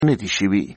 شوی.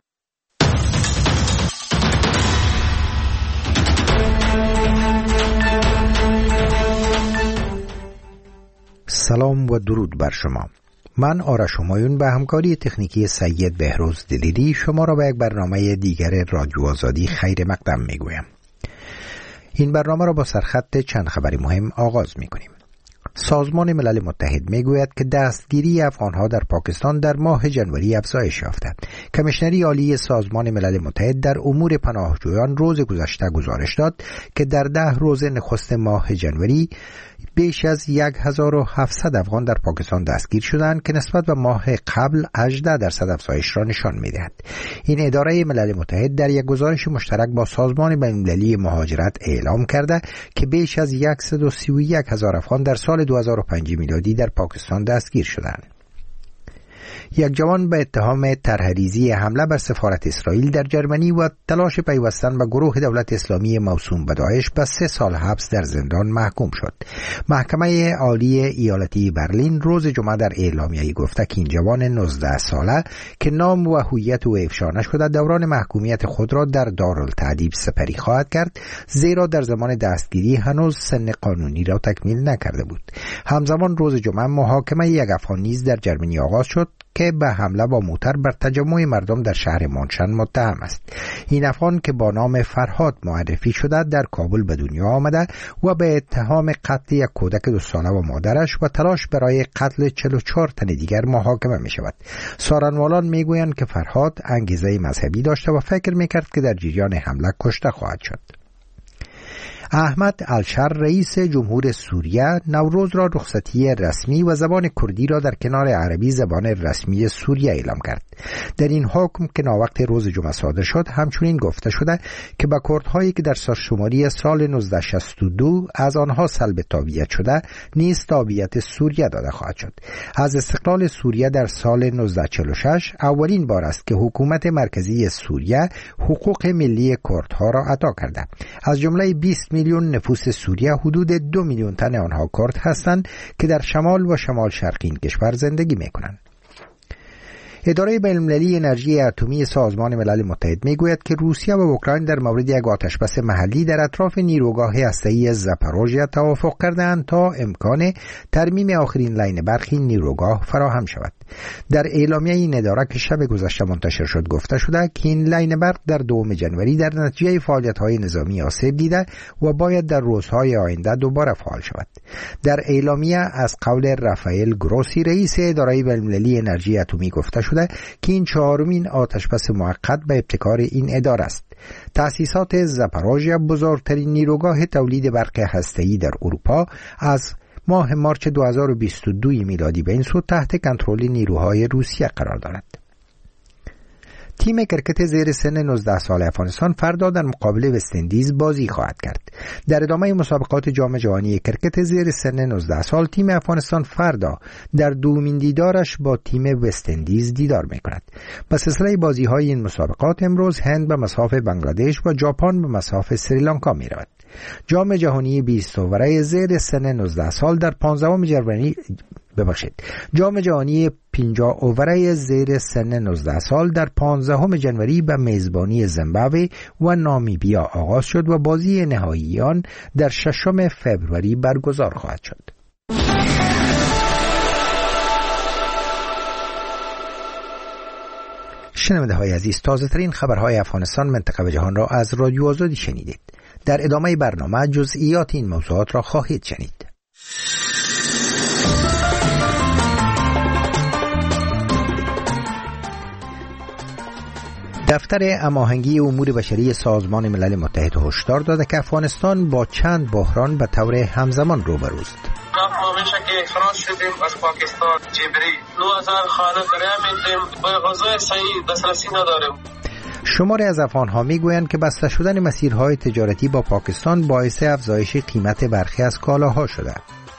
سلام و درود بر شما. من آرش همایون به همکاری تکنیکی سید بهروز دلیری شما را به یک برنامه دیگر رادیو آزادی خیر مقدم میگویم. این برنامه را با سرخط چند خبری مهم آغاز میکنیم. سازمان ملل متحد میگوید که دستگیری افغانها در پاکستان در ماه ژانویه افزایش یافته. کمیشنری عالی سازمان ملل متحد در امور پناهجویان روز گذشته گزارش داد که در 10 روز نخست ماه ژانویه بیش از 1700 افغان در پاکستان دستگیر شدند که نسبت به ماه قبل 18% افزایش را نشان می‌دهد. این اداره ملل متحد در یک گزارش مشترک با سازمان بین‌المللی مهاجرت اعلام کرده که بیش از 131,000 افغان در سال 2005 میلادی در پاکستان دستگیر شدند. یک جوان به اتهام طرح‌ریزی حمله بر سفارت اسرائیل در جرمنی و تلاش پیوستن به گروه دولت اسلامی موسوم به داعش به 3 سال حبس در زندان محکوم شد. محکمه عالی ایالتی برلین روز جمعه در اعلامیه‌ای گفته که این جوان 19 ساله که نام و هویت او افشا نشده دوران محکومیت خود را در دارالتعذیب سپری خواهد کرد، زیرا در زمان دستگیری هنوز سن قانونی را تکمیل نکرده بود. همزمان روز جمعه محاکمه یک افغان نیز در جرمنی آغاز شد که به حمله با موتر بر تجمع مردم در شهر مانشن متهم است. این افغان که با نام فرهاد معرفی شده در کابل به دنیا آمده و به اتهام قتل یک کودک 2 ساله و مادرش و تلاش برای قتل 44 تن دیگر محاکمه می شود. سارنوالان می گویند که فرهاد انگیزه مذهبی داشته و فکر می کرد که در جریان حمله کشته خواهد شد. احمد الشر رئیس جمهور سوریه نوروز را رخصتی رسمی و زبان کردی را در کنار عربی زبان رسمی سوریه اعلام کرد. در این حکم که ناوقت روز جمعه صادر شد همچنین گفته شده که به کردهایی که در سالشماری سال 1962 از آنها سلب تابعیت شده نیز تابعیت سوریه داده خواهد شد. از استقلال سوریه در سال 1946 اولین بار است که حکومت مرکزی سوریه حقوق ملی کردها را عطا کرده. از جمله 20 میلیون نفوس سوریه حدود 2 میلیون تن آنها کرد هستند که در شمال و شمال شرقی این کشور زندگی می‌کنند. اداره بین‌المللی انرژی اتمی سازمان ملل متحد میگوید که روسیه و اوکراین در مورد یک آتشبس محلی در اطراف نیروگاه هسته‌ای زاپاروژیا توافق کردند تا امکان ترمیم آخرین لاین برق این نیروگاه فراهم شود. در اعلامیه این اداره که شب گذشته منتشر شد گفته شده که این لاین برق در 2 ژانویه در نتیجه فعالیت‌های نظامی آسیب دیده و باید در روزهای آینده دوباره فعال شود. در اعلامیه از قول رافائل گروسی رئیس اداره بین‌المللی انرژی اتمی گفته شده که این 4مین آتشبس موقت به ابتکار این اداره است. تأسیسات زاپاروژیا بزرگترین نیروگاه تولید برق هسته‌ای در اروپا از ماه مارچ 2022 میلادی به این سو تحت کنترل نیروهای روسیه قرار دارد. تیم کرکت زیر سن 19 سال افغانستان فردا در مقابل وست‌اندیز بازی خواهد کرد. در ادامه مسابقات جام جهانی کرکت زیر سن 19 سال تیم افغانستان فردا در دومین دیدارش با تیم وست‌اندیز دیدار می‌کند. با سلسله بازی‌های این مسابقات امروز هند به مصاف بنگلادش و ژاپن به مصاف سریلانکا می‌رود. جام جهانی 20 اوره زیر سن 19 سال در 15 ژانویه جام جهانی 50 اوره زیر سن 19 سال در 15 ژانویه به میزبانی زیمبابوه و نامیبیا آغاز شد و بازی نهایی آن در 6 فوریه برگزار خواهد شد. شنونده های عزیز، تازه ترین خبرهای افغانستان، منطقه و جهان را از رادیو آزادی شنیدید. در ادامه برنامه جزئیات این موضوعات را خواهید شنید. دفتر هماهنگی امور بشری سازمان ملل متحد هشدار داده که افغانستان با چند بحران به طور همزمان روبروست. ما میشه که اخراج شدیم از پاکستان جبری 2000 خانه داریم، به غذای صحیح دسترسی نداریم. شماری از افغان‌ها میگویند که بسته شدن مسیرهای تجارتی با پاکستان باعث افزایش قیمت برخی از کالاها شده.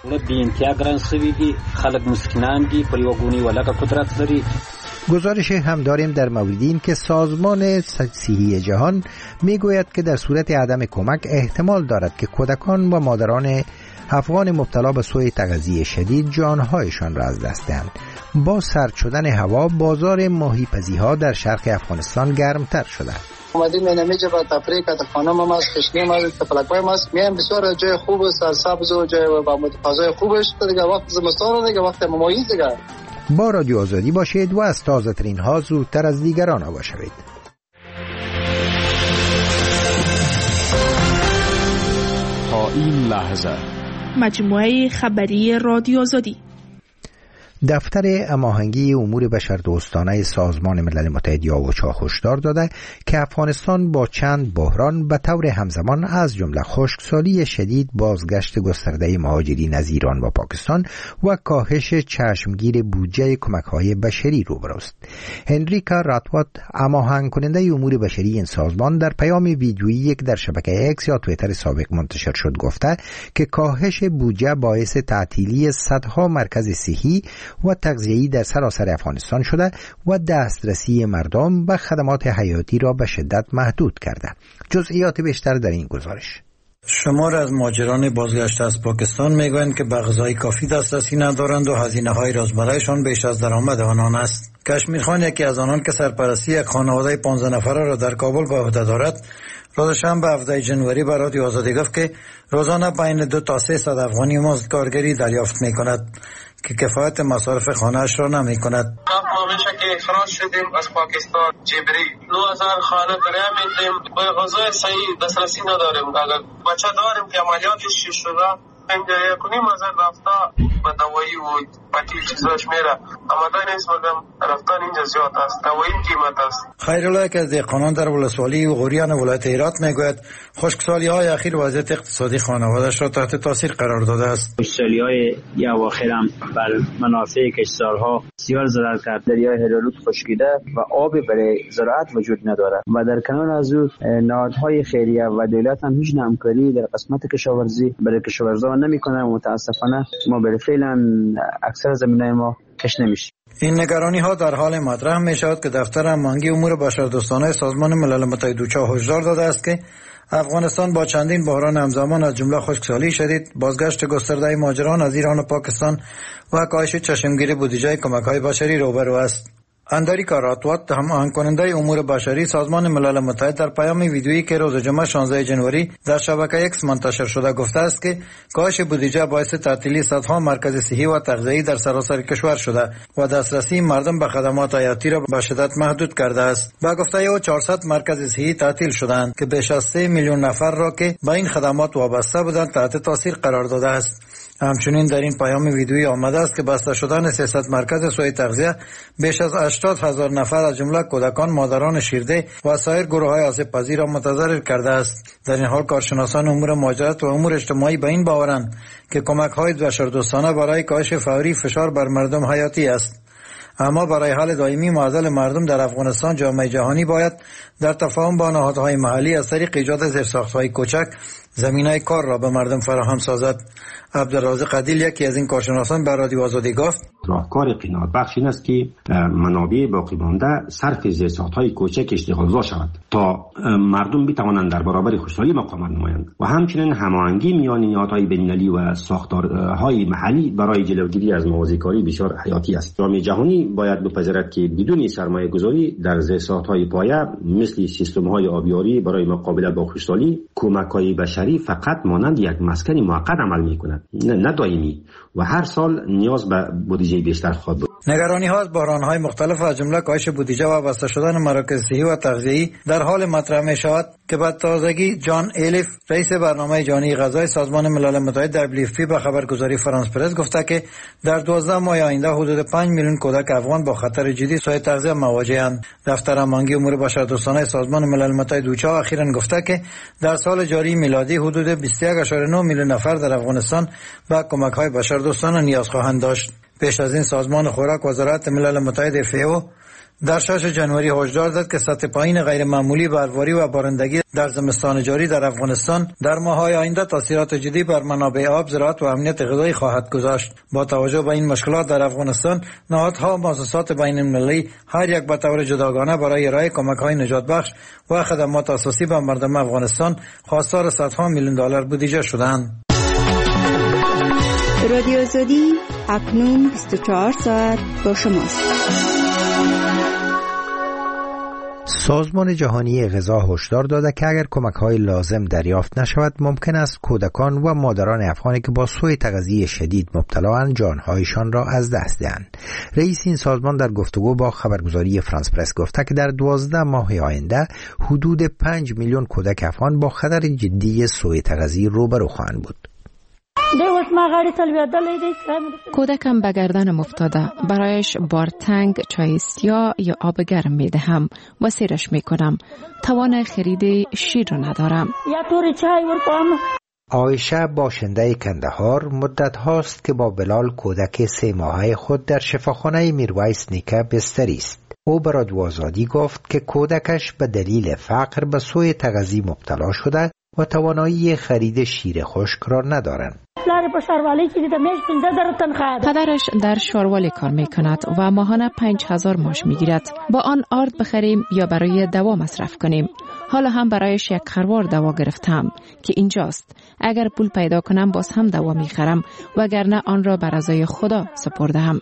گزارش هم داریم در مورد این که سازمان صحی جهان میگوید که در صورت عدم کمک احتمال دارد که کودکان و مادران افغان مبتلا به سوء تغذیه شدید جانهایشان را از دست دهند. با سرد شدن هوا بازار ماهیپزی‌ها در شرق افغانستان گرمتر شده. اومدیم اینجا با تفریح که خانم هم است، کشنیم است، تفلک‌های هم است. میام بسیار جای خوب است، سرسبز و جای با فضای خوبش دیگه. وقت زمستان دیگه، وقت ممایز دیگه. با رادیو آزادی باشید و از تازه ترین ها زودتر از دیگران آگاه شوید. تا این لحظه مجموعه خبری رادیو آزادی. دفتر هماهنگی امور بشردوستانه سازمان ملل متحد یا اوچا هشدار داده که افغانستان با چند بحران به طور همزمان از جمله خشکسالی شدید، بازگشت گسترده مهاجرین از ایران و پاکستان و کاهش چشمگیر بودجه کمک‌های بشری روبروست. هنریکا راتوات، هماهنگ کننده امور بشری این سازمان، در پیام ویدیویی که در شبکه اکس یا توییتر سابق منتشر شد گفته که کاهش بودجه باعث تعطیلی صدها مرکز صحی و تغذیه‌ای در سراسر افغانستان شده و دسترسی مردم به خدمات حیاتی را به شدت محدود کرده. جزئیات بیشتر در این گزارش. شمار از مهاجران بازگشته از پاکستان میگویند که به غذای کافی دسترسی ندارند و هزینه‌های روزمرهشان بیش از درآمد آنان است. کشمیر خان، یکی از آنان که سرپرستی یک خانواده 15 نفره را در کابل به عهده دارد، روز شنبه 17 ژانویه به رادیو آزادی گفت که روزانه بین 2 تا 300 افغانی مزدکارگری دریافت می‌کند که کفایت مصارف خانه‌اش را نمی‌کند. ما میشه که اخراج شدیم از پاکستان جبری 9000 خانه دریا میدیم، به غذای صحیح دسترسی نداریم. اگر بچه داریم که عملیاتش شده، اینجا 1,500 رفته به دوایی و پتی چیزاش میره. آمدن نیست مردم رفتن اینجا زیاد است، دوایی قیمت است. خیرالله که از دهقانان در ولسوالی غوریان ولایت هرات میگوید خشکسالی‌های اخیر وضعیت اقتصادی خانواده‌اش را تحت تاثیر قرار داده است. خشکسالی‌های اواخر هم بر منافع کشاورزها بسیار ضرر کرد. دریای هرالود خشکیده و آب برای زراعت وجود ندارد و در کنار از او نهادهای خیریه و دولت هم هیچ همکاری در قسمت کشاورزی برای کشاورزان نمی‌کنه. متاسفانه ما به فعلا اکثر زمینای ما کش نمیشه. این نگرانی ها در حال مطرح می شود که دفتر هماهنگی امور بشردوستانه سازمان ملل متحد اوچا هشدار داده است که افغانستان با چندین بحران همزمان از جمله خشکسالی شدید، بازگشت گسترده مهاجران از ایران و پاکستان و کاهش چشمگیر بودجه کمک‌های بشری روبرو است. هنریکا راتوات، هماهنگ کننده امور بشری سازمان ملل متحد، در پیام ویدیویی که روز جمعه 16 ژانویه در شبکه اکس منتشر شده گفته است که کاهش بودجه باعث تعطیلی صدها مرکز صحی و تغذیه‌ای در سراسر کشور شده و دسترسی مردم به خدمات حیاتی را به شدت محدود کرده است. با گفته او 400 مرکز صحی تعطیل شدند که بیش از 3 میلیون نفر را که به این خدمات وابسته بودند تحت تاثیر قرار داده است. همچنین در این پیام ویدیویی آمده است که بسته شدن 300 مرکز سوی تغذیه بیش از 80,000 نفر از جمله کودکان، مادران شیرده و سایر گروه‌های آسیب‌پذیر را متضرر کرده است. در این حال کارشناسان امور مهاجرت و امور اجتماعی به این باورند که کمک‌های بشردوستانه برای کاهش فوری فشار بر مردم حیاتی است. اما برای حل دائمی معضل مردم در افغانستان، جامعه جهانی باید در تفاهم با نهادهای محلی از طریق ایجاد زیرساخت‌های کوچک زمینه کار را به مردم فراهم سازد. عبدالرازق عدیل، یکی از این کارشناسان، به رادیو آزادی گفت راهکار قناعت بخش این است که منابع باقی مانده صرف زیرساخت‌های کوچک اشتغالزا شود تا مردم بتوانند در برابر خشکسالی مقاومت نمایند و همچنین هماهنگی میان نهادهای بین‌المللی و ساختارهای محلی برای جلوگیری از موازیکاری بسیار حیاتی است. جامعه جهانی باید بپذیرد که بدون سرمایه‌گذاری در زیرساخت‌های پایه مثل سیستم‌های آبیاری برای مقابله با خشکسالی، کمک‌های بشری فقط مانند یک مسکن موقت عمل می‌کند، نه دائمی، و هر سال نیاز به بودجه بیشتر خواهد بود. نگرانی ها از بحران‌های مختلف از جمله کاهش بودجه و بسته شدن مراکز صحی و تغذیه‌ای در حال مطرح می شود که به تازگی جان الیف، رئیس برنامه جهانی غذای سازمان ملل متحد WFP، به خبرگزاری فرانس پرس گفته که در 12 ماه آینده حدود 5 میلیون کودک افغان با خطر جدی سوء تغذیه مواجه‌اند. دفتر هماهنگی امور بشردوستانه سازمان ملل متحد اوچا اخیراً گفته که در سال جاری میلادی حدود 21.9 میلیون نفر در افغانستان به کمک‌های بشردوستانه نیاز خواهند داشت. پیش از این سازمان خوراک و زراعت ملل متحد FAO در 6 ژانویه هشدار داد که سطح پایین غیر معمولی برواری و بارندگی در زمستان جاری در افغانستان در ماه‌های آینده تاثیرات جدی بر منابع آب، زراعت و امنیت غذایی خواهد گذاشت. با توجه به این مشکلات در افغانستان، نهادها و مؤسسات بین‌المللی هر یک به طور جداگانه برای ارائه کمک‌های نجات بخش و خدمات اساسی به مردم افغانستان خواستار صدها میلیون دلار بودجه شدند. رادیو آزادی اکنون 24 ساعت با شماست. سازمان جهانی غذا هشدار داده که اگر کمک‌های لازم دریافت نشود ممکن است کودکان و مادران افغانی که با سوء تغذیه شدید مبتلااند جانهایشان را از دست دهند. رئیس این سازمان در گفتگو با خبرگزاری فرانس پرس گفته که در 12 ماه آینده حدود 5 میلیون کودک افغان با خطر جدی سوء تغذیه روبرو خواهند بود. کودکم به گردنم افتاده، برایش بارتنگ چای سیاه یا آب گرم میدهم و سیرش میکنم. توان خرید شیر را ندارم. عایشه باشنده کندهار مدت هاست که با بلال کودک 3 ماهه خود در شفاخانه میرویس نیکه بستری است. او به رادیو آزادی گفت که کودکش به دلیل فقر به سوء تغذیه مبتلا شده و توانایی خرید شیر خشک را ندارند. پدرش در شاروالی کار می کند و ماهانه 5000 ماش می گیرد. با آن آرد بخریم یا برای دوا مصرف کنیم. حالا هم برایش 1 خروار دوا گرفتم که اینجاست. اگر پول پیدا کنم باز هم دوا می خرم وگرنه آن را بر رضای خدا سپردم.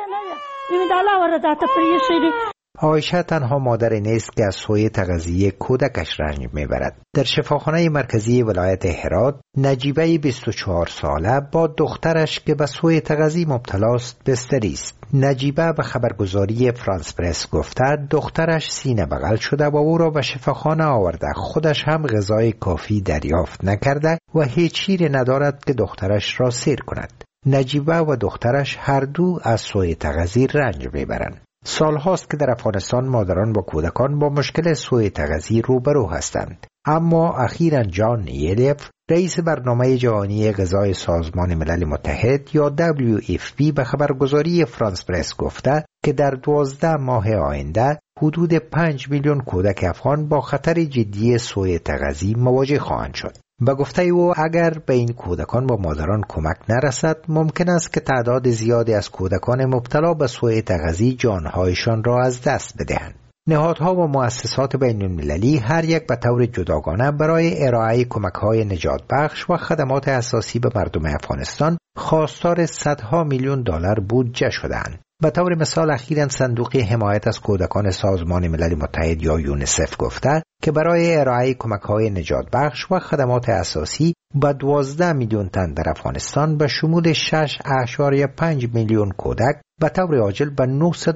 عایشه تنها مادری نیست که از سوء تغذیه کودکش رنج میبرد. در شفاخانه مرکزی ولایت هرات، نجیبه 24 ساله با دخترش که به سوء تغذیه مبتلاست بستری است. نجیبه به خبرگزاری فرانس پرس گفته دخترش سینه بغل شده و او را به شفاخانه آورده. خودش هم غذای کافی دریافت نکرده و هیچ چیزی ندارد که دخترش را سیر کند. نجیبه و دخترش هر دو از سوء تغذیه رنج میبرند. سال هاست که در افغانستان مادران و کودکان با مشکل سوء تغذیه روبرو هستند. اما اخیراً جان یلیف رئیس برنامه جهانی غذای سازمان ملل متحد یا WFP به خبرگزاری فرانس پرس گفته که در 12 ماه آینده حدود 5 میلیون کودک افغان با خطر جدی سوء تغذیه مواجه خواهند شد. به گفته او اگر به این کودکان و مادران کمک نرسد ممکن است که تعداد زیادی از کودکان مبتلا به سوء تغذیه جانهایشان را از دست بدهند. نهادها و مؤسسات بین المللی هر یک به طور جداگانه برای ارائه کمک‌های نجات بخش و خدمات اساسی به مردم افغانستان خواستار صدها میلیون دلار بودجه شدند. به طور مثال اخیراً صندوق حمایت از کودکان سازمان ملل متحد یا یونیسف گفته که برای ارائه کمک‌های نجات بخش و خدمات اساسی به 12 میلیون تن در افغانستان به شمول 6.5 میلیون کودک به طور عاجل به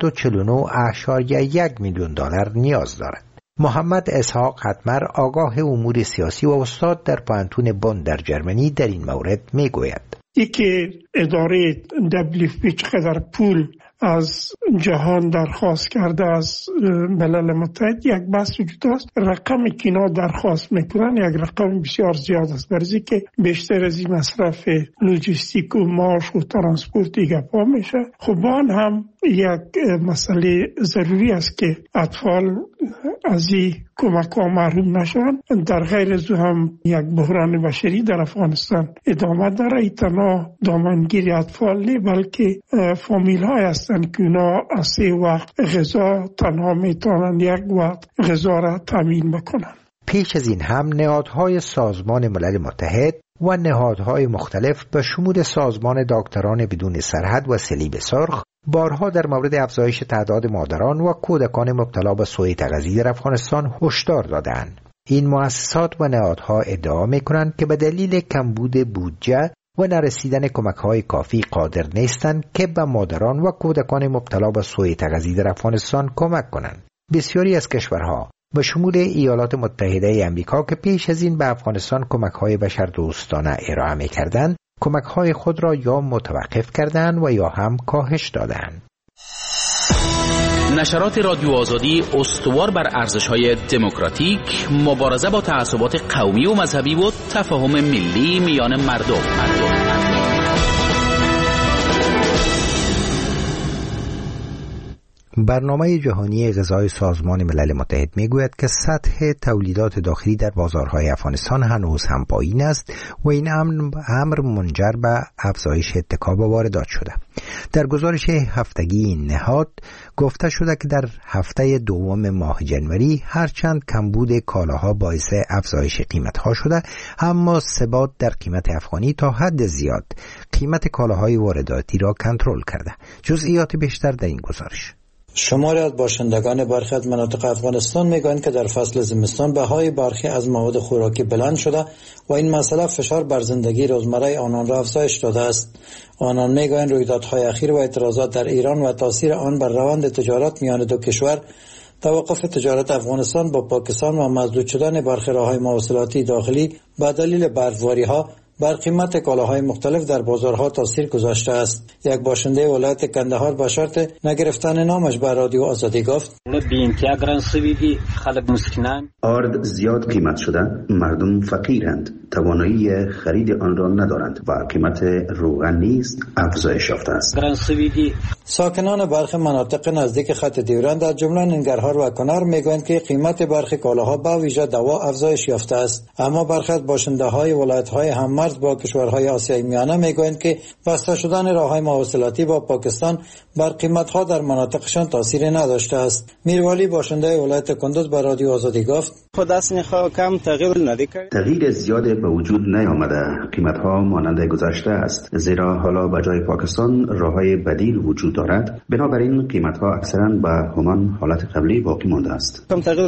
949.1 میلیون دلار نیاز دارد. محمد اسحاق حتمر آگاه امور سیاسی و استاد در پانتون بن در جرمنی در این مورد میگوید: که اداره WFP چقدر پول از جهان درخواست کرده از ملل متحد یک بحث وجود است. رقمی که اینا درخواست میکنن یک رقم بسیار زیاد است، برای که بیشتر از این مصرف لوجستیک و معاش و ترانسپورت دیگه پا میشه. خب آن هم یک مسئله ضروری است که اطفال از این کمک ها محروم نشوند. در غیر از هم یک بحران بشری در افغانستان ادامه داره. ای تنها دامنگیری اطفال نه بلکه فامیل های هستند که اونا از 3 وقت غذا تنها میتونن 1 وقت غذا را تامین بکنن. پیش از این هم نهادهای سازمان ملل متحد و نهادهای مختلف به شمول سازمان دکتران بدون سرحد و صلیب سرخ بارها در مورد افزایش تعداد مادران و کودکان مبتلا به سوء تغذیه در افغانستان هشدار دادند. این مؤسسات و نهادها ادعا می‌کنند که به دلیل کمبود بودجه و نرسیدن کمک‌های کافی قادر نیستند که به مادران و کودکان مبتلا به سوء تغذیه در افغانستان کمک کنند. بسیاری از کشورها به شمول ایالات متحده آمریکا که پیش از این به افغانستان کمک‌های بشردوستانه ارائه می‌کردند، کمک‌های خود را یا متوقف کردند و یا هم کاهش دادند. نشرات رادیو آزادی استوار بر ارزش‌های دموکراتیک، مبارزه با تعصبات قومی و مذهبی و تفاهم ملی میان مردم. برنامه جهانی غذای سازمان ملل متحد میگوید که سطح تولیدات داخلی در بازارهای افغانستان هنوز هم پایین است و این امر منجر به افزایش اتکا به واردات شده. در گزارش هفتگی این نهاد گفته شده که در هفته دوم ماه جنوری هرچند کمبود کالاها باعث افزایش قیمتها شده، اما ثبات در قیمت افغانی تا حد زیاد قیمت کالاهای وارداتی را کنترل کرده. جزئیات بیشتر در این گزارش. شماری از باشندگان برخی از مناطق افغانستان میگویند که در فصل زمستان بهای برخی از مواد خوراکی بلند شده و این مسئله فشار بر زندگی روزمره آنان را افزایش داده است. آنان میگویند رویدادهای اخیر و اعتراضات در ایران و تاثیر آن بر روند تجارت میان دو کشور، توقف تجارت افغانستان با پاکستان و مسدود شدن برخی راههای مواصلاتی داخلی به دلیل برفباری‌ها بر قیمت کالاهای مختلف در بازارها تاثیر گذاشته است. یک باشنده ولایت کندهار به شرط نگرفتن نامش به رادیو آزادی گفت: آرد زیاد قیمت شده، مردم فقیرند، توانایی خرید آن را ندارند و قیمت روغن نیز افزایش یافته است. ساکنان برخی مناطق نزدیک خط دیورند از جمله ننگرهار و کنر میگویند که قیمت برخی کالاها به ویژه دوا افزایش یافته است، اما برخی از باشنده‌های ولایت‌های هممرز با کشورهای آسیای میانه میگویند که بسته شدن راههای مواصلاتی با پاکستان بر قیمت‌ها در مناطقشان تاثیر نداشته است. میروالی باشنده ولایت کندوز به رادیو آزادی گفت: تغییر زیاد به وجود نیامده، قیمت‌ها مانند گذشته است، زیرا حالا به جای پاکستان راههای بدیل وجود دارد، بنابراین قیمت‌ها اکثراً به همان حالت قبلی باقی مانده است.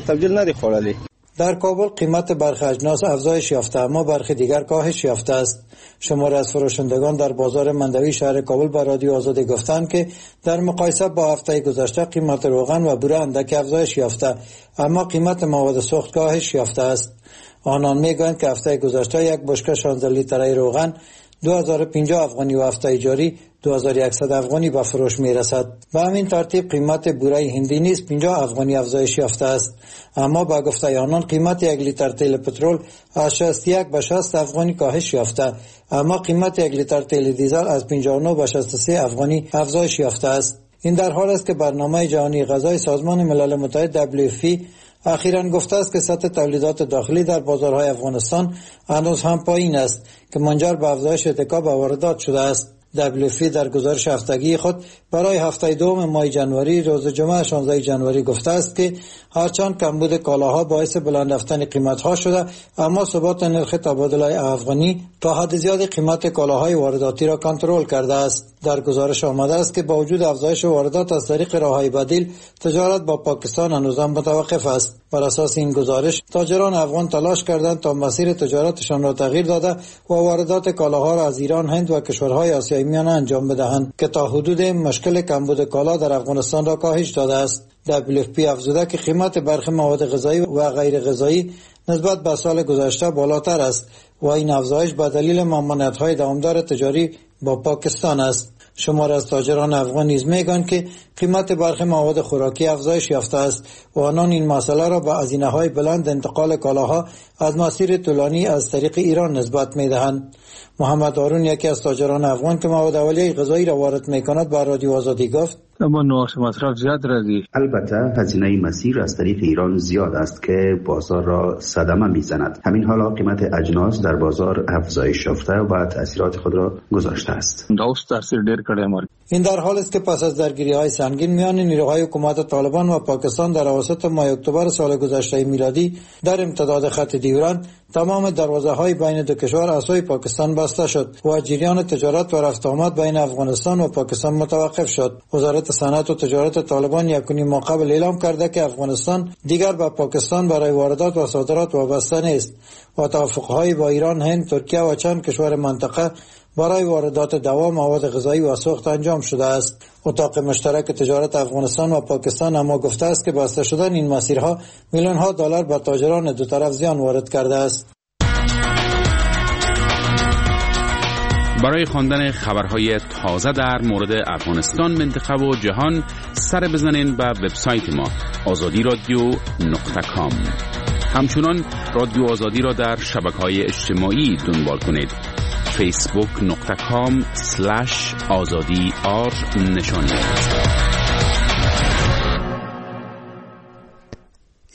در کابل قیمت برخی اجناس افزایش یافته، اما برخی دیگر کاهش یافته است. شماری از فروشندگان در بازار مندوی شهر کابل به رادیو آزادی گفتند که در مقایسه با هفته گذشته قیمت روغن و بوره اندک افزایش یافته، اما قیمت مواد سوخت کاهش یافته است. آنان میگویند که هفته گذشته یک بشکه 16 لیتره روغن 2050 افغانی و هفته جاری 2100 افغانی به فروش میرسد. به همین ترتیب قیمت بوره هندی نیز 50 افغانی افزایش یافته است، اما با گفته آنان قیمت 1 لیتر تیل پترول از 61 به 60 افغانی کاهش یافته، اما قیمت 1 لیتر تیل دیزل از 59 به 63 افغانی افزایش یافته است. این در حال است که برنامه جهانی غذای سازمان ملل متحد WFP اخیراً گفته است که سطح تولیدات داخلی در بازارهای افغانستان هنوز هم پایین است که منجر به افزایش اتکا به واردات شده است. WFP در گزارش هفتگی خود برای هفته دوم ماه جنوری روز جمعه 16 جنوری گفته است که هرچند کمبود کالاها باعث بلند رفتن قیمت‌ها شده، اما ثبات نرخ تبادله افغانی تا حد زیاد قیمت کالاهای وارداتی را کنترل کرده است. در گزارش آمده است که با وجود افزایش واردات از طریق راههای بدیل، تجارت با پاکستان هنوز هم متوقف است. بر اساس این گزارش تاجران افغان تلاش کردند تا مسیر تجارتشان را تغییر داده و واردات کالاها را از ایران، هند و کشورهای آسیای میانه انجام بدهند که تا حدود مشکل کمبود کالا در افغانستان را کاهش داده است. WFP افزوده که قیمت برخی مواد غذایی و غیر غذایی نسبت به سال گذشته بالاتر است و این افزایش به دلیل ممانعت‌های دوامدار تجاری با پاکستان است. شمار از تاجران افغان نیز میگویند که قیمت برخی مواد خوراکی افزایش یافته است و آنان این مسئله را به هزینه‌های بلند انتقال کالاها از مسیر طولانی از طریق ایران نسبت می‌دهند. محمد هارون یکی از تاجران افغان که مواد اولیه غذایی را وارد می‌کند به رادیو آزادی گفت: اما نرخ مصرف زیاد رازی. البته هزینه مسیر از طریق ایران زیاد است که بازار را صدمه میزند. همین حالا قیمت اجناس در بازار افزایش یافته و تأثیرات خود را گذاشته است. این در حال است که پس از درگیری‌های سنگین میان نیروهای حکومت طالبان و پاکستان در اواسط ماه اکتبر سال گذشته میلادی در امتداد خط دیوران تمام دروازه‌های بین دو کشور از سوی پاکستان بسته شد و جریان تجارت و رفت آمد بین افغانستان و پاکستان متوقف شد. وزارت صنعت و تجارت طالبان یکونی ماه قبل اعلام کرده که افغانستان دیگر به پاکستان برای واردات و صادرات وابسته نیست و توافق‌های با ایران، هند، ترکیه و چند کشور منطقه برای واردات دوا، مواد غذایی و سوخت انجام شده است. اتاق مشترک تجارت افغانستان و پاکستان اما گفته است که بسته شدن این مسیرها میلیون‌ها دلار به تاجران دو طرف زیان وارد کرده است. برای خواندن خبرهای تازه در مورد افغانستان، منطقه و جهان سر بزنین به وبسایت ما azadi.radio.com. همچنان رادیو آزادی را در شبکه‌های اجتماعی دنبال کنید. facebook.com/azadi نشان دهید.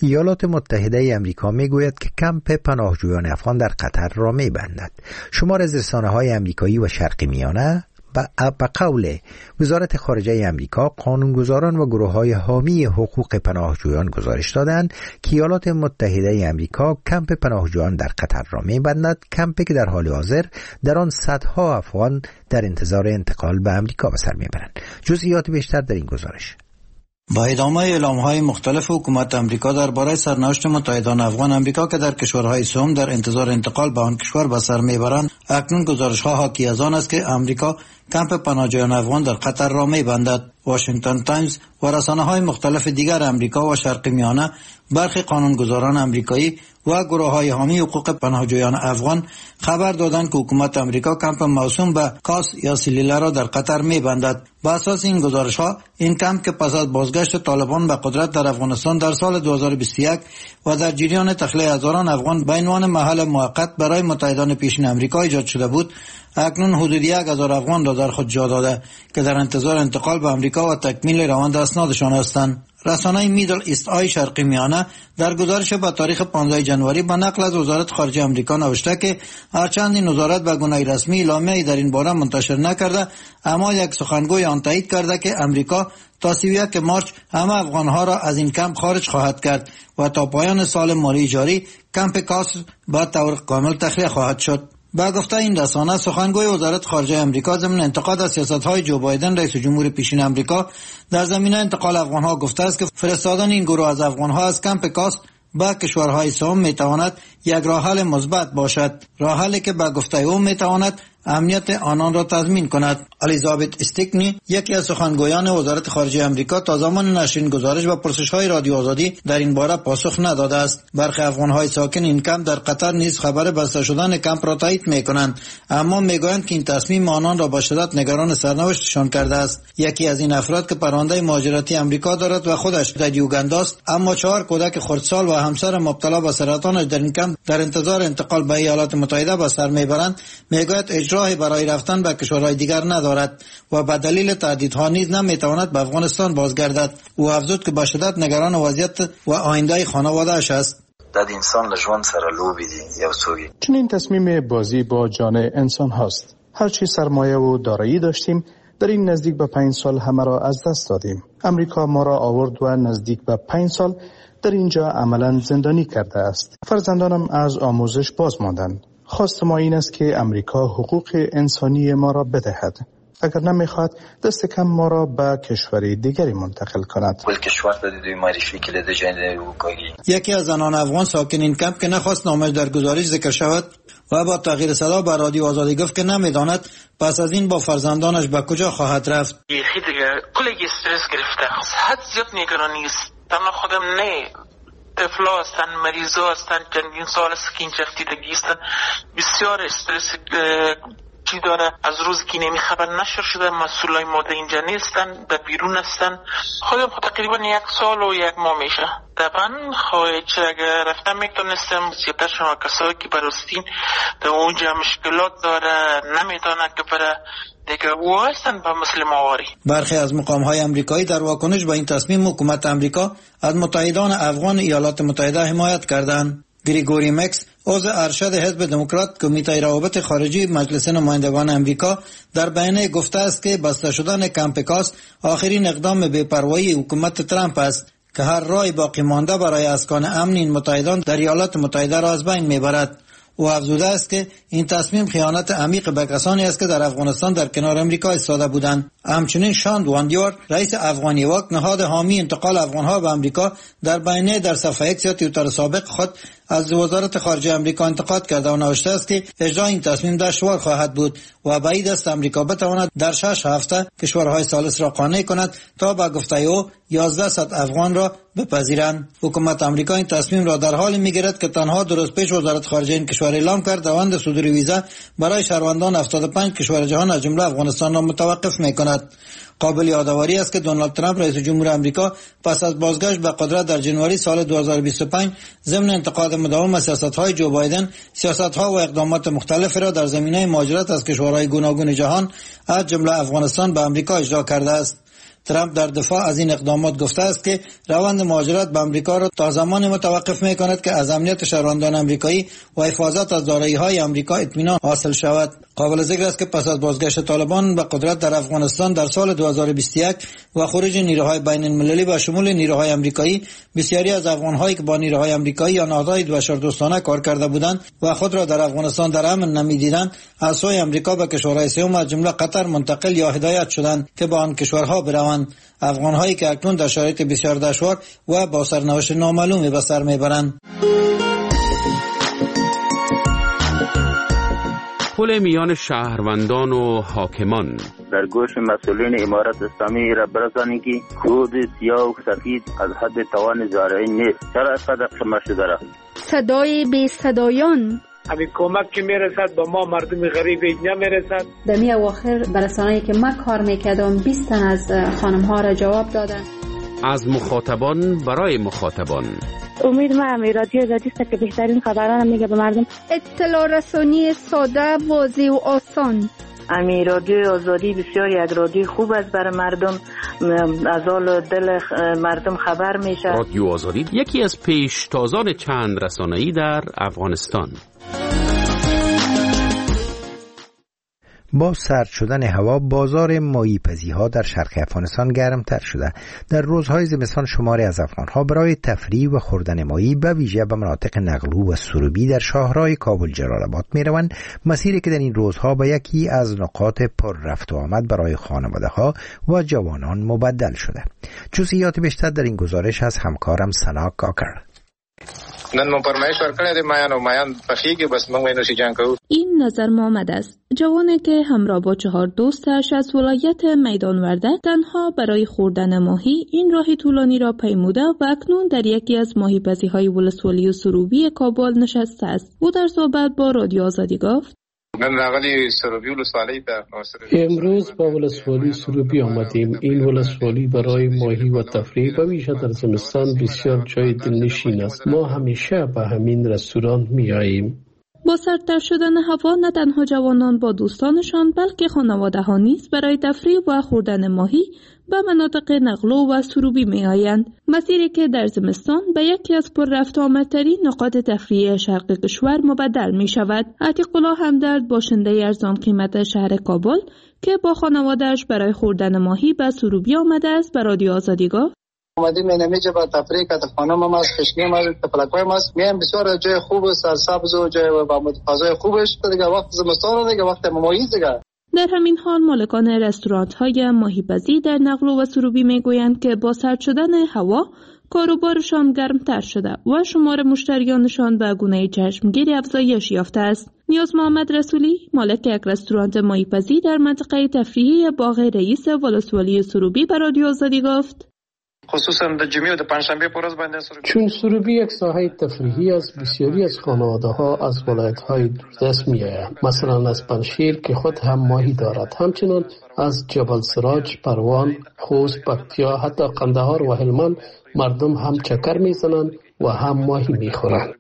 ایالات متحده امریکا میگوید که کمپ پناهجویان افغان در قطر را میبندد. شمار از رسانه‌های امریکایی و شرق میانه به قول وزارت خارجه امریکا، قانونگذاران و گروه‌های حامی حقوق پناهجویان گزارش دادند که ایالات متحده امریکا کمپ پناهجویان در قطر را می‌بندد، کمپی که در حال حاضر در آن صدها افغان در انتظار انتقال به امریکا به سر میبرند. جزئیات بیشتر در این گزارش. با ادامه اعلام‌های مختلف حکومت امریکا درباره سرنوشت متحدان افغان امریکا که در کشورهای سوم در انتظار انتقال به آن کشور به سر میبرند، اکنون گزارش‌ها حاکی از آن است که امریکا کمپ پناهجویان افغان در قطر را می‌بندد. واشنگتن تایمز و رسانه‌های مختلف دیگر امریکا و شرق میانه برخی قانونگذاران امریکایی و گروه‌های حامی حقوق پناهجویان افغان خبر دادند که حکومت امریکا کمپ موسوم به کاس یا سلیله را در قطر می‌بندد. با اساس این گزارش‌ها، این کمپ که پس از بازگشت طالبان به قدرت در افغانستان در سال 2021 و در جریان تخلیه هزاران افغان به عنوان محل موقت برای متحدان پیشین امریکا ایجاد شده بود، اکنون حدود 1000 افغان را در خود جا داده که در انتظار انتقال به امریکا و تکمیل روند اسنادشان هستند. رسانه میدل ایست آی شرقی میانه در گزارش با تاریخ 15 جنوری به نقل از وزارت خارجه امریکا نوشته که هرچند این وزارت به گونه رسمی اعلامیه‌ای در این باره منتشر نکرده، اما یک سخنگوی آن تایید کرده که امریکا تا 31 مارس همه افغانها را از این کمپ خارج خواهد کرد و تا پایان سال مالی جاری کمپ کاس به طور کامل تخلیه خواهد شد. با گفته این رسانه، سخنگوی وزارت خارجه امریکا ضمن انتقاد از سیاست‌های جو بایدن رئیس جمهور پیشین امریکا در زمینه انتقال افغان‌ها گفته است که فرستادن این گروه از افغان‌ها از کمپ کاس به کشورهای سوم میتواند یک راه حل مثبت باشد، راه حلی که به گفته او میتواند امنیت آنان را تضمین کند. الیزابت استیکنی، یکی از سخنگویان وزارت خارجه امریکا، تا زمان نشر این گزارش و پرسش‌های رادیو آزادی در این باره پاسخ نداده است. برخی افغان‌های ساکن این کمپ در قطر نیز خبر بسته شدن کمپ را تایید می‌کنند، اما می‌گویند که این تصمیم آنان را با شدت نگران سرنوشتشان کرده است. یکی از این افراد که پرونده مهاجرتی امریکا دارد و خودش در یوگاندا است، اما 4 کودک خردسال و همسر مبتلا به سرطانش در این کمپ در انتظار انتقال به ایالات متحده به سر می‌برند، می‌گوید راهی برای رفتن به کشورهای دیگر ندارد و به دلیل تهدیدها نیز نمیتواند به افغانستان بازگردد. او افزود که به شدت نگران وضعیت و آینده خانواده‌اش است. د انسان له ژوند سره لوبې دي یو څوک. چنین تصمیم بازی با جان انسان هاست. هرچی سرمایه و دارایی داشتیم در این نزدیک به 5 سال همه را از دست دادیم. امریکا ما را آورد و نزدیک به 5 سال در اینجا عملا زندانی کرده است. فرزندانم از آموزش باز ماندند. خواست ما این است که امریکا حقوق انسانی ما را بدهد. اگر نمیخواد دست کم ما را به کشور دیگری منتقل کند. یکی از زنان افغان ساکن این کمپ که نخواست نامش در گزارش ذکر شود و با تغییر صدا به رادیو آزادی گفت که نمیداند پس از این با فرزندانش به کجا خواهد رفت. یخی دیگه کلی استرس گرفته. حد زیاد نگرانی است. تنها خودم نه. طفلا هستن، مریضا هستن، چندین سال است که این چفتیدگی هستن، بسیار استرس چی داره. از روز که نمی خبر نشر شده مسئولای ماده اینجا نیستن، در بیرون هستن. خودم تقریبا 1 سال و 1 ماه میشه. طبعا خواهد اگر رفتم میتونستم زیادتر شما کسایی که برستین در اونجا مشکلات داره نمیتونه که برای دیگه او هستن به مسلم آواری. برخی از مقام‌های امریکایی در واکنش به این تصمیم حکومت امریکا از متحدان افغان ایالات متحده حمایت کردند. گریگوری مکس، عضو ارشد حزب دموکرات کمیته روابط خارجی مجلس نمایندگان امریکا، در بیانیه گفته است که بسته شدن کمپ کاس آخرین اقدام بی‌پروایی حکومت ترامپ است که هر راهی باقی مانده برای اسکان امن این متحدان در ایالات متحده را از بین میبرد. او افزوده است که این تصمیم خیانت عمیق به کسانی است که در افغانستان در کنار امریکا ایستاده بودند. همچنین شاند واندیار، رئیس افغانی واک، نهاد حامی انتقال افغانها به امریکا، در بیانیه در صفحه اکس یا توییتر سابق خود از وزارت خارجه امریکا انتقاد کرده و نوشته است که اجرای این تصمیم دشوار خواهد بود و بعید است امریکا بتواند در 6 هفته کشورهای ثالث را قانع کند تا به گفته او 1100 افغان را بپذیرند. حکومت امریکا این تصمیم را در حالی میگیرد که تنها 2 روز پیش وزارت خارجه این کشور اعلام کرد روند صدور ویزا برای شهروندان 75 کشور جهان از جمله افغانستان را متوقف میکند. قابل یادآوری است که دونالد ترامپ رئیس جمهور امریکا پس از بازگشت به قدرت در جنوری سال 2025 ضمن انتقاد مداوم از سیاست‌های جو بایدن، سیاست‌ها و اقدامات مختلفی را در زمینه مهاجرت از کشورهای گوناگون جهان از جمله افغانستان به امریکا اجرا کرده است. ترامپ در دفاع از این اقدامات گفته است که روند مهاجرت به آمریکا را تا زمانی متوقف می‌کند که از امنیت شهروندان آمریکایی و حفاظت از دارایی‌های آمریکا اطمینان حاصل شود. قابل ذکر است که پس از بازگشت طالبان به قدرت در افغانستان در سال 2021 و خروج نیروهای بین المللی به شمول نیروهای آمریکایی، بسیاری از افغان‌هایی که با نیروهای آمریکایی یا نهادهای بشردوستانه کار کرده بودند و خود را در افغانستان در امن نمی‌دیدند، از سوی آمریکا به کشورهای سوم از جمله قطر منتقل یا هدایت شدند که به آن کشورها بروند. افغان‌هایی که اکنون در شرایط بسیار دشوار و با سرنوشت نامعلومی به سر میبرند. پل میان شهروندان و حاکمان در گوش مسئولین امارت اسلامی را برسانید که خود سیاه و سفید از حد توان زارعی نیست. چرا اینقدر خمه شده را؟ صدای بی صدایان همین کمک که میرسد با ما مردم غریب اینجا میرسد. در می اواخر برسانه‌ای که من کار میکردم 20 تن از خانم ها را جواب دادن. از مخاطبان برای مخاطبان. امید من رادیو آزادی است که بهترین خبران میگه به مردم. اطلاع رسانی ساده، واضح و آسان. امی رادیو آزادی بسیار یک رادیو خوب است برای مردم، از حال دل مردم خبر میشه. رادیو آزادی یکی از پیشتازان چند رسانه‌ای در افغانستان. با سرد شدن هوا بازار ماهی‌پزی‌ها در شرق افغانستان گرمتر شده. در روزهای زمستان شماری از افغان‌ها برای تفریح و خوردن ماهی به ویژه به مناطق نقلو و سروبی در شاهراه کابل جلال‌آباد می‌روند، مسیری که در این روزها به یکی از نقاط پر رفت و آمد برای خانواده‌ها و جوانان مبدل شده. جزئیات بیشتر در این گزارش از همکارم سنا کاکر. نن مو پرمایش ورکړی دی مایان پخیږي بس موږ وینو چې جنگ کوو. این نظر محمد است، جوانی که همراه با 4 دوستش از ولایت میدان وردک تنها برای خوردن ماهی این راه طولانی را پیموده و اکنون در یکی از ماهی‌پزی‌های ولسوالی سروبی کابل نشسته است. او در صحبت با رادیو آزادی گفت: امروز با ولسوالی سروبی آمدیم. این ولسوالی برای ماهی و تفریح و ویژه در زمستان بسیار جای دلنشین است. ما همیشه به همین رستوران می آییم. با سردتر شدن هوا نه تنها جوانان با دوستانشان بلکه خانواده ها نیز برای تفریح و خوردن ماهی به مناطق نقلو و سروبی می آیند. مسیری که در زمستان به یکی از پر رفت آمدترین نقاط تفریحی شرق کشور مبدل می شود. عتیق الله همدرد باشنده ارزان قیمت شهر کابل که با خانواده‌اش برای خوردن ماهی به سروبی آمده است به رادیو آزادی گفت: اومدیم اینجا با تفریح که خانم هم است، خشنیم است، تپلکای هم است. میام بسیار جای خوب است، سرسبز و جای با متفاضل خوبش. دیگه وقت زمستان دیگه وقت ماهی دیگه. در همین حال مالکان رستوران‌های ماهی‌پزی در نقلو و سروبی میگویند که با سرد شدن هوا کاروبارشان گرمتر شده و شمار مشتریانشان به گونه چشمگیری افزایش یافته است. نیاز محمد رسولی مالک یک رستوران ماهی‌پزی در منطقه تفریحی باغ رئیس ولسوالی سروبی به رادیو آزادی گفت: خصوصا د جمعې او د پنجشنبه په ورځ باندې چون سروبی یک ساحه تفریحی است، بسیاری از خانواده‌ها از ولایت‌های دوردست می‌آیند. مثلا از پنشیر که خود هم ماهی دارد، همچنین از جبل سراج، پروان، خوست، پکتیا، حتی قندهار و هلمند مردم هم چکر می‌زنند و هم ماهی می‌خورند.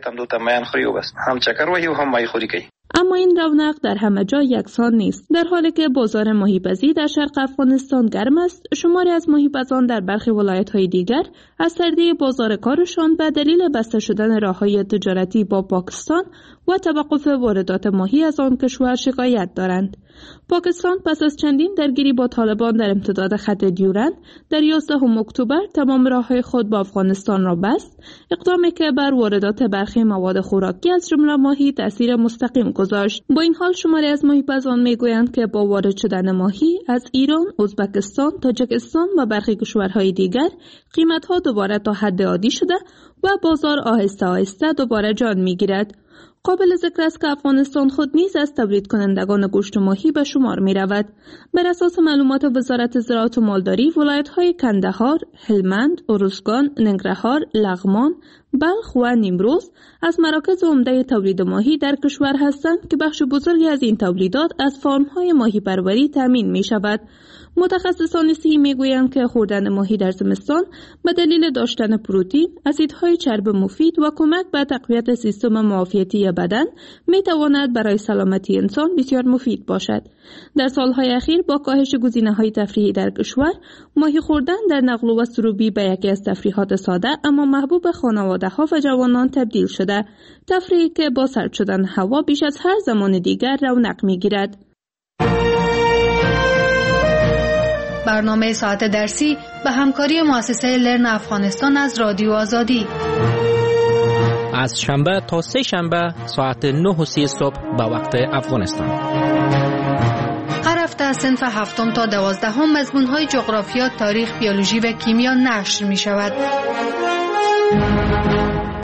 هم چکر وهي و هم ماهی خوری کوي. اما این رونق در همه جا یکسان نیست. در حالی که بازار ماهی‌پزی در شرق افغانستان گرم است، شماری از ماهی‌پزان در برخی ولایت‌های دیگر از سردی بازار کارشان به دلیل بسته شدن راه‌های تجارتی با پاکستان و توقف واردات ماهی از آن کشور شکایت دارند. پاکستان پس از چندین درگیری با طالبان در امتداد خط دیورند در 11 اکتبر تمام راه‌های خود با افغانستان را بست، اقدامی که بر واردات برخی مواد خوراکی از جمله ماهی تأثیر مستقیم گذاشت. با این حال شماری از ماهی‌پزان میگویند که با وارد شدن ماهی از ایران، ازبکستان، تاجیکستان و برخی کشورهای دیگر قیمت‌ها دوباره تا حد عادی شده و بازار آهسته آهسته دوباره جان می‌گیرد. قابل ذکر است که افغانستان خود نیز از تولید کنندگان گوشت ماهی به شمار می رود. بر اساس معلومات وزارت زراعت و مالداری، ولایت‌های کندهار، هلمند، ارزگان، ننگرهار، لغمان، بلخ و نیمروز از مراکز عمده تولید ماهی در کشور هستند که بخش بزرگی از این تولیدات از فارم‌های ماهی پروری تامین می شود. متخصصان صحی میگویند که خوردن ماهی در زمستان به دلیل داشتن پروتئین، اسیدهای چرب مفید و کمک به تقویت سیستم معافیتی بدن میتواند برای سلامتی انسان بسیار مفید باشد. در سالهای اخیر با کاهش گزینه‌های تفریحی در کشور، ماهی خوردن در نقل و سروبی به یکی از تفریحات ساده اما محبوب خانواده‌ها و جوانان تبدیل شده. تفریحی که با سرد شدن هوا بیش از هر زمان دیگر رونق می‌گیرد. برنامه ساعت درسی به همکاری مؤسسه لرن افغانستان از رادیو آزادی. از شنبه تا سه شنبه ساعت 9:30 صبح به وقت افغانستان. هر هفته از صنف 7 تا 12 مضمون‌های جغرافیا، تاریخ، بیولوژی و کیمیا نشر می‌شود.